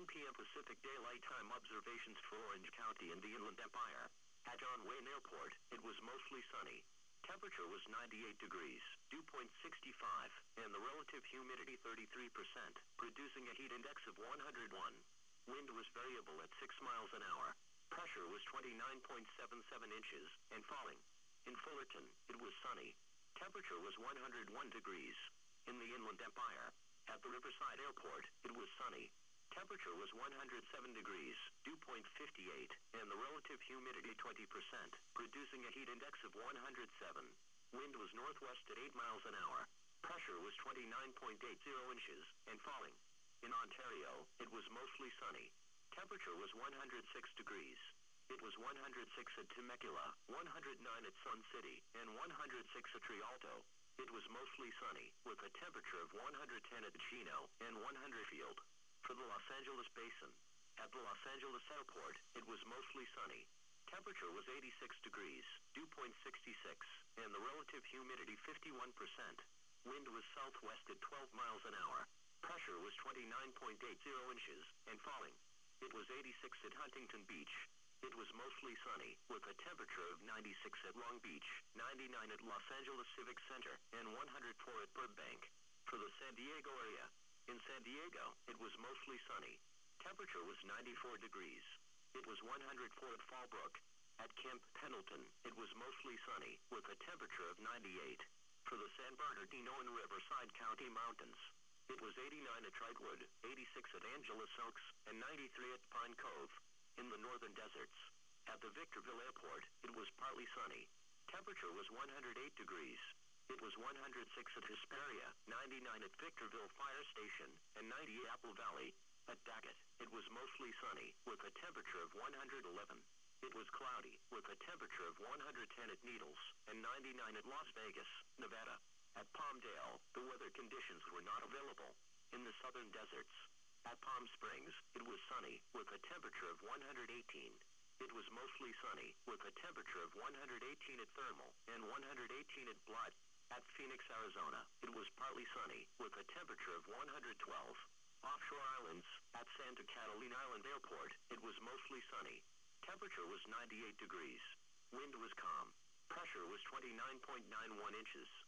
1 p.m. Pacific Daylight Time observations for Orange County and the Inland Empire. At John Wayne Airport, it was mostly sunny. Temperature was 98 degrees, dew point 65, and the relative humidity 33%, producing a heat index of 101. Wind was variable at 6 miles an hour. Pressure was 29.77 inches, and falling. In Fullerton, it was sunny. Temperature was 101 degrees. In the Inland Empire, at the Riverside Airport, it was sunny. Temperature was 107 degrees, dew point 58, and the relative humidity 20%, producing a heat index of 107. Wind was northwest at 8 miles an hour. Pressure was 29.80 inches, and falling. In Ontario, it was mostly sunny. Temperature was 106 degrees. It was 106 at Temecula, 109 at Sun City, and 106 at Rialto. It was mostly sunny, with a temperature of 110 at Chino and 100 Field. For the Los Angeles Basin, at the Los Angeles Airport, it was mostly sunny. Temperature was 86 degrees, dew point 66, and the relative humidity 51%. Wind was southwest at 12 miles an hour. Pressure was 29.80 inches, and falling. It was 86 at Huntington Beach. It was mostly sunny, with a temperature of 96 at Long Beach, 99 at Los Angeles Civic Center, and 104 at Burbank. For the San Diego area, in San Diego, it was mostly sunny. Temperature was 94 degrees. It was 104 at Fallbrook. At Camp Pendleton, it was mostly sunny, with a temperature of 98. For the San Bernardino and Riverside County Mountains, it was 89 at Trightwood, 86 at Angeles Oaks, and 93 at Pine Cove. In the northern deserts, at the Victorville Airport, it was partly sunny. Temperature was 108 degrees. It was 106 at Hesperia, 99 at Victorville Fire Station, and 90 at Apple Valley. At Daggett, it was mostly sunny, with a temperature of 111. It was cloudy, with a temperature of 110 at Needles, and 99 at Las Vegas, Nevada. At Palmdale, the weather conditions were not available. In the southern deserts, at Palm Springs, it was sunny, with a temperature of 118. It was mostly sunny, with a temperature of 118 at Thermal, and 118 at Blythe. At Phoenix, Arizona, it was partly sunny, with a temperature of 112. Offshore islands, at Santa Catalina Island Airport, it was mostly sunny. Temperature was 98 degrees. Wind was calm. Pressure was 29.91 inches.